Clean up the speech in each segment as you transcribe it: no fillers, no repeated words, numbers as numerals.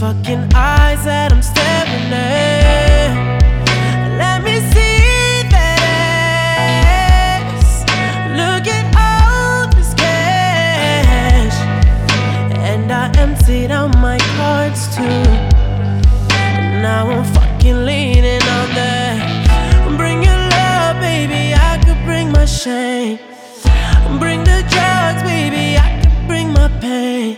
fucking eyes that I'm staring at. Let me see that ass. Look at all this cash. And I emptied out my cards too. Now I'm fucking leaning on that. Bring your love, baby, I could bring my shame. Bring the drugs, baby, I could bring my pain.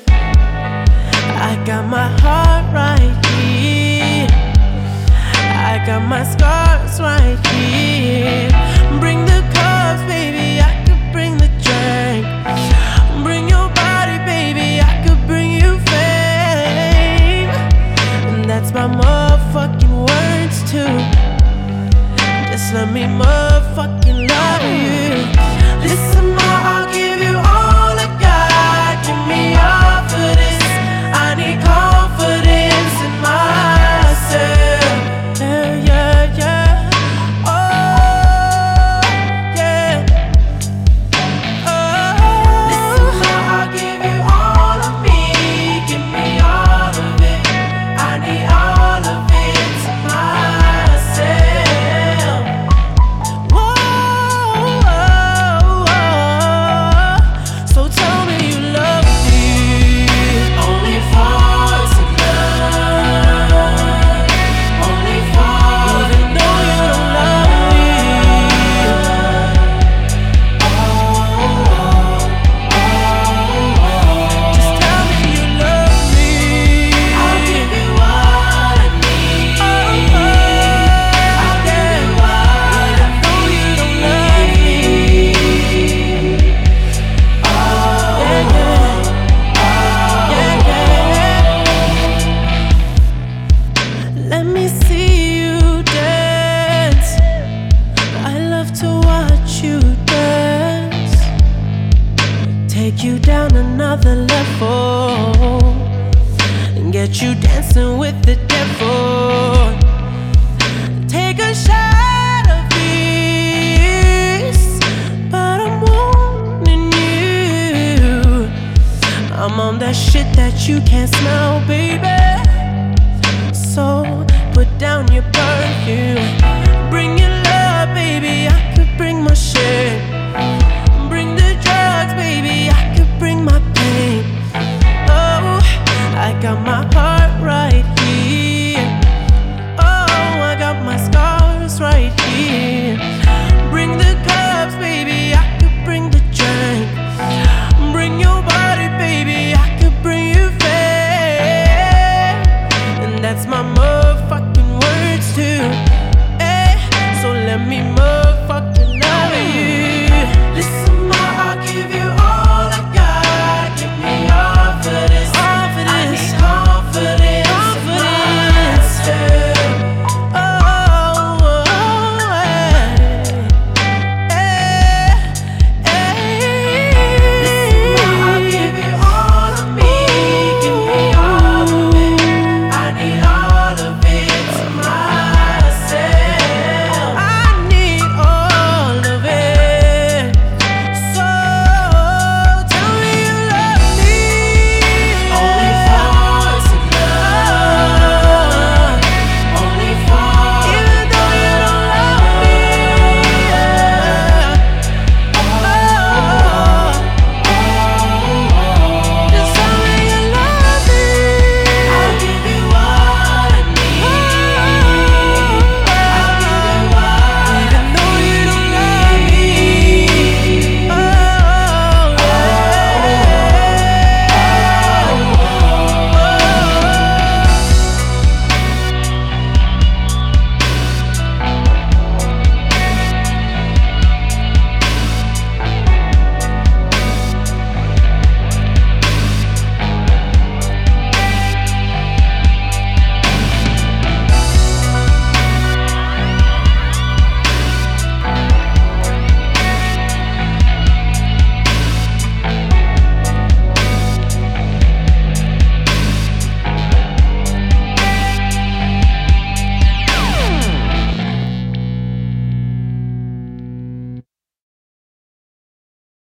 I got my heart right here. I got my scars right here. Bring the cups, baby, I could bring the drink. Bring your body, baby, I could bring you fame. And that's my motherfucking words too. Just let me motherfucking love you. Listen, ma, I'll give you all I got. Give me all for this. I need confidence in myself. Yeah, yeah, yeah. Oh, yeah. Oh. Listen, ma, I'll give you all of me. Give me all of it. I need all of it to myself. Whoa, whoa, whoa. So tell me you love me. Only for tonight. Only for even though you don't love me. Just tell me you love me. I'll give you what I need. I'll give you what I know you don't love me. Yeah, yeah, yeah. Let me see you dance. I love to watch you dance. Take you down another level and get you dancing with the devil. Take a shot of this, but I'm warning you. I'm on that shit that you can't smell, baby. So put down your perfume. Bring your love, baby, I could bring my shit. Bring the drugs, baby, I could bring my pain. Oh, I got my